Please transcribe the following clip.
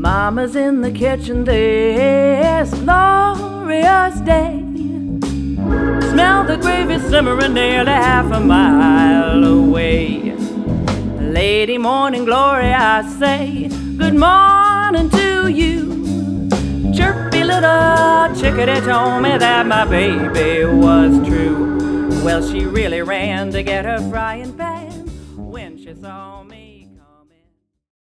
Mama's in the kitchen this glorious day. Smell the gravy simmering nearly half a mile away. Lady morning glory, I say good morning to you. Chirpy little chickadee told me that my baby was true. Well, she really ran to get her frying pan when she saw me.